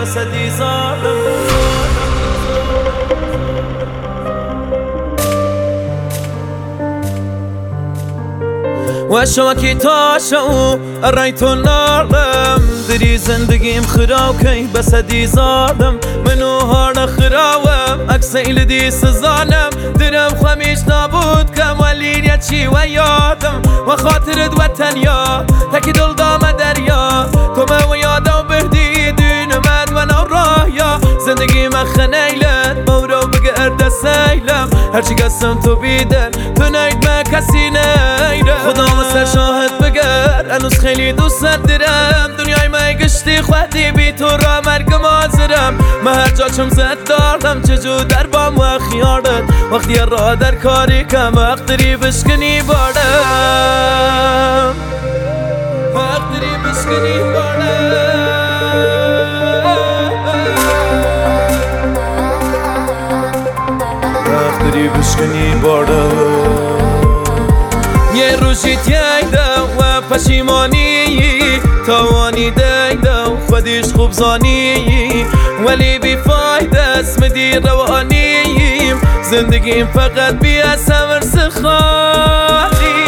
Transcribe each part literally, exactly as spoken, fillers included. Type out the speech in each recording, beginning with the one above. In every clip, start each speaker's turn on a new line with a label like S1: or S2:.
S1: بس دیزارم و شوکی تاشو رایتو نارم دری زندگیم خراو کی بس دیزارم منو هارد خراوم اکسیل دی سزانم درم خمیش نابود کم ولین چی و یادم و خاطرت وطن یا تکی دل دام دریا تو من و یادم بردی دونمت و نو راه یا زندگی من خنیلت مورو بگرد سیلم هرچی قسم تو بیدن تو نید من کسی نیره خدا مثل شاهد بگر هنوز خیلی دوست دارم دنیای من گشتی خودی بی تو را مرگم آزرم من هر جا چم زد دارم چجور در بام و خیارت وقتی را در کاری کم اقدری بشکنی بارم اقدری بشکنی بارم اقدری بشکنی بارم یه روشی تیدم و پشیمانی توانی دیدم خودش خوب زانی ولی بی فایده اسم دی روانیم زندگیم فقط بی اصور سخالی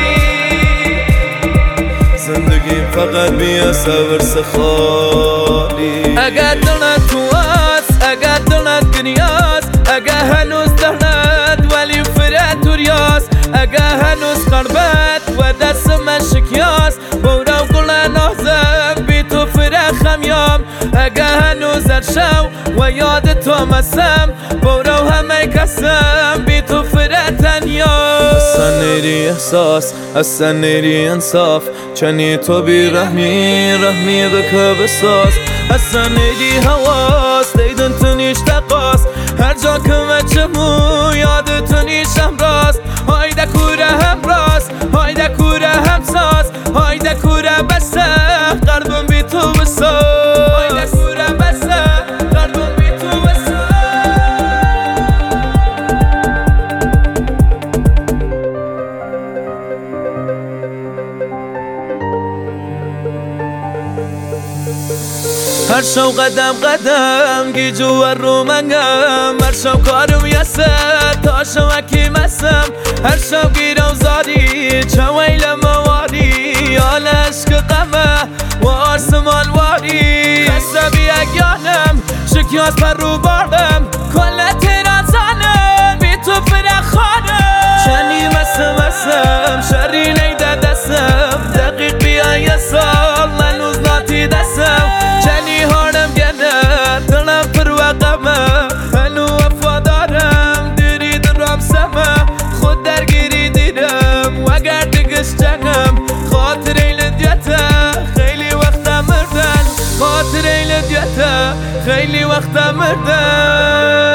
S1: زندگیم فقط بی اصور سخالی اگر دلت تو است اگر دلت دنیاست اگر هنوز دلت ولی فرد تو ریاست اگر هنوز قربت و دست من شکیاست بورم گل نازم بی تو فرخم یام اگر هنوز شو و یاد تو مسم بورم همه کسم بی تو فرح تنیاست اصلا نیری احساس اصلا نیری انصاف چنی تو بی رحمی رحمی بکه بساز اصلا نیری حواس دیدن تو نیش تقاس هر جا که مچمو یاد تو نیشم راست هایده کوره هم راست هایده کوره هم ساز هایده کوره بسه قلبم بی تو بساز هایده کوره بسه قلبم بی تو بساز هر شو قدم قدم گیجو و رو منگم هر شو کارم یسه تا شو اکی مسم هر شو گیرم زاری چویل مواری آل عشق قمه و آسمان واری قصه بی اگیانم شکیاز پر رو باردم کل تیران زنم بی تو فرخانم چنی مسم مسم شری نیده دستم دقیق بیا یه سال هنوز ناتی دستم چنی هارم گنه دلم پر وقمه هنو وفادارم دیری درام سمه خود درگیری دیدم وگر دگش جنگم خاطر ایل دیته خیلی وقتا مردن خاطر ایل دیته خیلی وقتا مردن